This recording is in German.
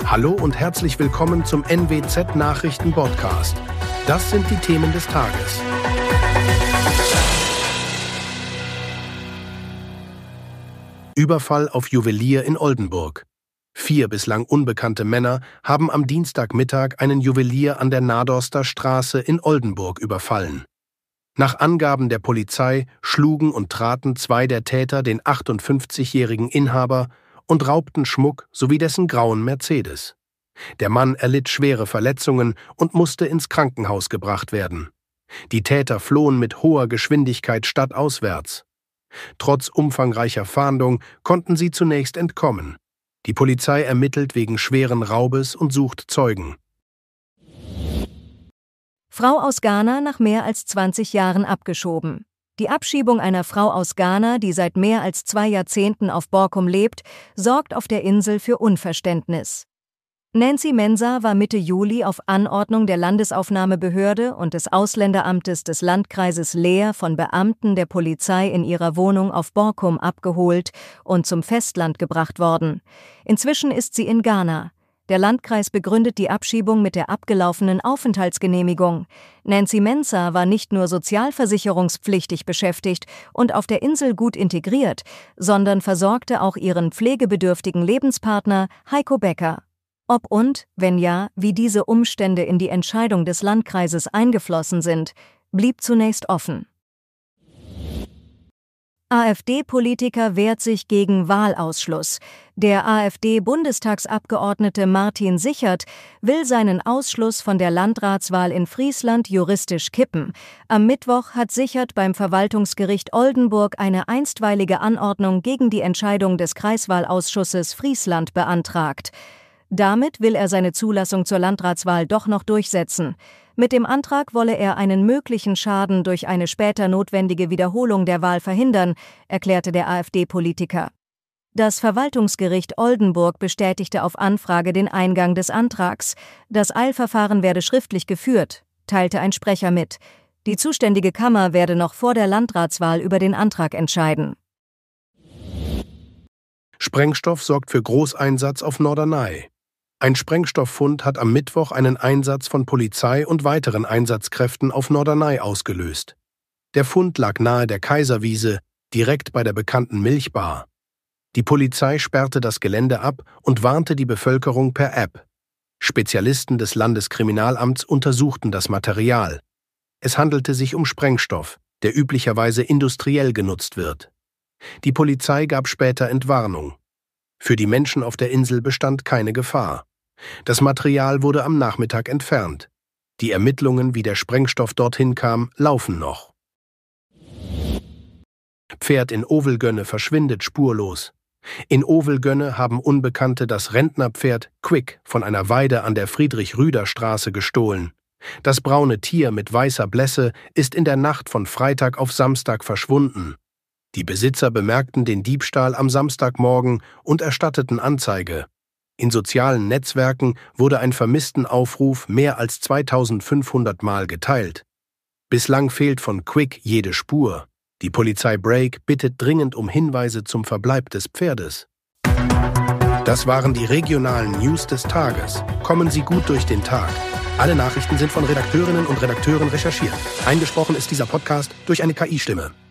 Hallo und herzlich willkommen zum NWZ Nachrichten Podcast. Das sind die Themen des Tages. Überfall auf Juwelier in Oldenburg. 4 bislang unbekannte Männer haben am Dienstagmittag einen Juwelier an der Nadorster Straße in Oldenburg überfallen. Nach Angaben der Polizei schlugen und traten 2 der Täter den 58-jährigen Inhaber und raubten Schmuck sowie dessen grauen Mercedes. Der Mann erlitt schwere Verletzungen und musste ins Krankenhaus gebracht werden. Die Täter flohen mit hoher Geschwindigkeit stadtauswärts. Trotz umfangreicher Fahndung konnten sie zunächst entkommen. Die Polizei ermittelt wegen schweren Raubes und sucht Zeugen. Frau aus Ghana nach mehr als 20 Jahren abgeschoben. Die Abschiebung einer Frau aus Ghana, die seit mehr als 2 Jahrzehnten auf Borkum lebt, sorgt auf der Insel für Unverständnis. Nancy Mensah war Mitte Juli auf Anordnung der Landesaufnahmebehörde und des Ausländeramtes des Landkreises Leer von Beamten der Polizei in ihrer Wohnung auf Borkum abgeholt und zum Festland gebracht worden. Inzwischen ist sie in Ghana. Der Landkreis begründet die Abschiebung mit der abgelaufenen Aufenthaltsgenehmigung. Nancy Mensah war nicht nur sozialversicherungspflichtig beschäftigt und auf der Insel gut integriert, sondern versorgte auch ihren pflegebedürftigen Lebenspartner Heiko Becker. Ob und, wenn ja, wie diese Umstände in die Entscheidung des Landkreises eingeflossen sind, blieb zunächst offen. AfD-Politiker wehrt sich gegen Wahlausschluss. Der AfD-Bundestagsabgeordnete Martin Sichert will seinen Ausschluss von der Landratswahl in Friesland juristisch kippen. Am Mittwoch hat Sichert beim Verwaltungsgericht Oldenburg eine einstweilige Anordnung gegen die Entscheidung des Kreiswahlausschusses Friesland beantragt. Damit will er seine Zulassung zur Landratswahl doch noch durchsetzen. Mit dem Antrag wolle er einen möglichen Schaden durch eine später notwendige Wiederholung der Wahl verhindern, erklärte der AfD-Politiker. Das Verwaltungsgericht Oldenburg bestätigte auf Anfrage den Eingang des Antrags. Das Eilverfahren werde schriftlich geführt, teilte ein Sprecher mit. Die zuständige Kammer werde noch vor der Landratswahl über den Antrag entscheiden. Sprengstoff sorgt für Großeinsatz auf Norderney. Ein Sprengstofffund hat am Mittwoch einen Einsatz von Polizei und weiteren Einsatzkräften auf Norderney ausgelöst. Der Fund lag nahe der Kaiserwiese, direkt bei der bekannten Milchbar. Die Polizei sperrte das Gelände ab und warnte die Bevölkerung per App. Spezialisten des Landeskriminalamts untersuchten das Material. Es handelte sich um Sprengstoff, der üblicherweise industriell genutzt wird. Die Polizei gab später Entwarnung. Für die Menschen auf der Insel bestand keine Gefahr. Das Material wurde am Nachmittag entfernt. Die Ermittlungen, wie der Sprengstoff dorthin kam, laufen noch. Pferd in Ovelgönne verschwindet spurlos. In Ovelgönne haben Unbekannte das Rentnerpferd Quick von einer Weide an der Friedrich-Rüder-Straße gestohlen. Das braune Tier mit weißer Blässe ist in der Nacht von Freitag auf Samstag verschwunden. Die Besitzer bemerkten den Diebstahl am Samstagmorgen und erstatteten Anzeige. In sozialen Netzwerken wurde ein Vermisstenaufruf mehr als 2500 Mal geteilt. Bislang fehlt von Quick jede Spur. Die Polizei Break bittet dringend um Hinweise zum Verbleib des Pferdes. Das waren die regionalen News des Tages. Kommen Sie gut durch den Tag. Alle Nachrichten sind von Redakteurinnen und Redakteuren recherchiert. Eingesprochen ist dieser Podcast durch eine KI-Stimme.